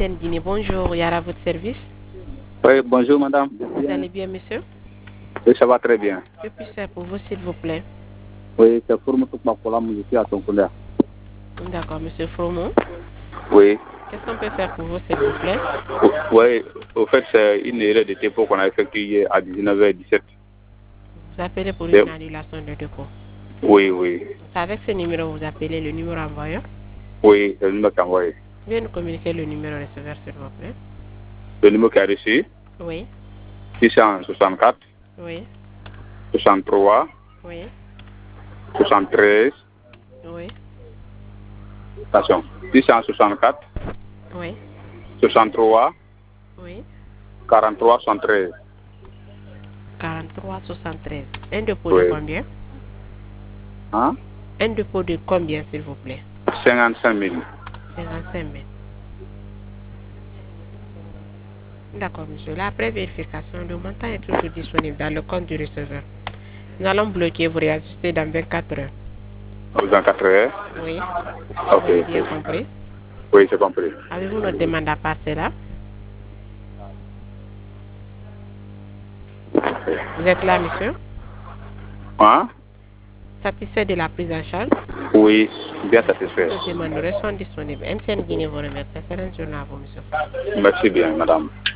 MTN Guinée, bonjour, Yara, à votre service. Oui, bonjour madame. Vous allez bien, monsieur? Oui, ça va très bien. Que puis-je faire pour vous, s'il vous plaît? Oui, c'est pour je suis à Tonkounda. D'accord, monsieur Fromont. Oui. Qu'est-ce qu'on peut faire pour vous, s'il vous plaît? Oui, au fait, c'est une erreur de dépôt qu'on a effectuée à 19h17. Vous appelez pour une annulation de dépôt? Oui, oui. C'est avec ce numéro que vous appelez le numéro envoyé? Oui, c'est le numéro qui a envoyé. Veuillez nous communiquer le numéro receveur, s'il vous plaît. Le numéro qui a reçu? Oui. 664. Oui. 63. Oui. 73. Oui. Attention. 664. Oui. 63. Oui. 43, 73. 43 73. Un dépôt de Oui. combien? Hein? Un dépôt de combien, s'il vous plaît? 55 000. 55 000. D'accord, monsieur. Là, après vérification, le montant est toujours disponible dans le compte du receveur. Nous allons bloquer, vous réajuster dans 24 heures. Dans 4 heures? Oui. Ok. Vous avez bien compris? Oui, c'est compris. Avez-vous notre demande à passer là? Vous êtes là, monsieur? Hein? Satisfait de la prise en charge? Oui, bien satisfait. Nos demandes sont disponibles. MTN Guinée vous remercie. Excellente journée à vous, monsieur. Merci bien, madame.